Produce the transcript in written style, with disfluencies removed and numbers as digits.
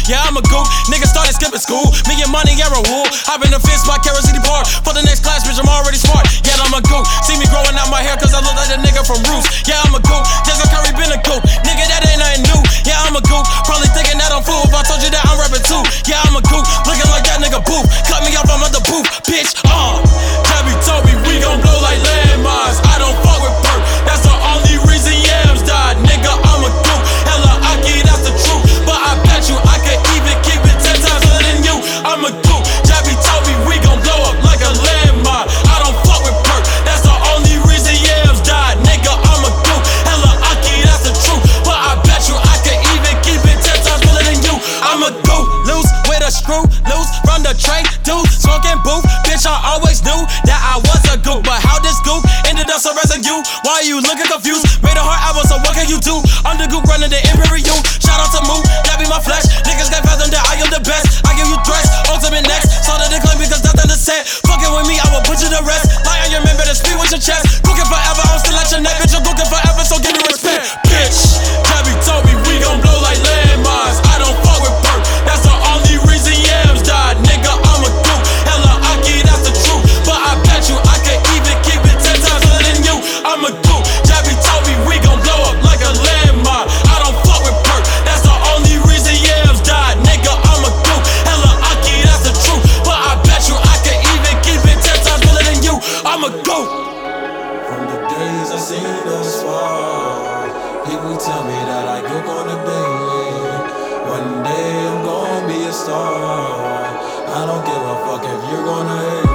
Yeah, I'm a gook. Niggas started skipping school. Me and money, yeah, a wool. Hop in the fence, my Carol City Park. For the next class, bitch, I'm already smart. Yeah, I'm a gook. See me growing out my hair, cause I look like a nigga from Roots. Yeah, I'm a gook. Jason Curry been a gook. Nigga, that ain't nothing new. Yeah, I'm a gook. Probably thinking that I'm fool if I told you that I'm rapping too. Yeah, I'm a gook. Looking like that nigga booth. Cut me off, I'm at the booth, bitch. Gabby told me we gon' blow like landmines. I don't fuck with perk. That's the only reason Yams died. Nigga, I'm a gook. Hella Aki, that's the truth. But I bet you I could even keep it 10 times better than you. I'm a gook. Gabby told me we gon' blow up like a landmine. I don't fuck with perk. That's the only reason Yams died. Nigga, I'm a gook. Hella Aki, that's the truth. But I bet you I could even keep it 10 times better than you. I'm a gook. Loose with a screw. Loose from the train. Dude, smoking booth. Bitch, I always knew that I was a gook. But how this gook ended up so residue? Why you looking confused? Made a hard album, so what can you do? I'm the gook running the Imperial. Shout out to Moo, that be my flesh. Niggas can't fathom that I am the best. I give you threats, ultimate next. Saw that they claim because that's the set. Fucking with me, I will put you to rest. Lie on your man, better speak with your chest. Cooking forever, I'm still at your neck. Bitch, I'm cooking forever, so give me respect. Bitch, Gabby told me we gon' blow like landmines. I don't fuck with perk. That's the only reason Yams died. Nigga, I'm a gook. Hella Aki, that's the truth. But I bet you I could even keep it 10 times better than you. I'm a gook. Gabby told me we gon' blow up like a landmine. I don't fuck with perk. That's the only reason Yams died. Nigga, I'm a gook. Hella Aki, that's the truth. But I bet you I could even keep it 10 times better than you. I'm a gook. From the days I seen us fall, people tell me that I gook on the daily. One day I'm gonna be a star. I don't give a fuck if you're gonna hate.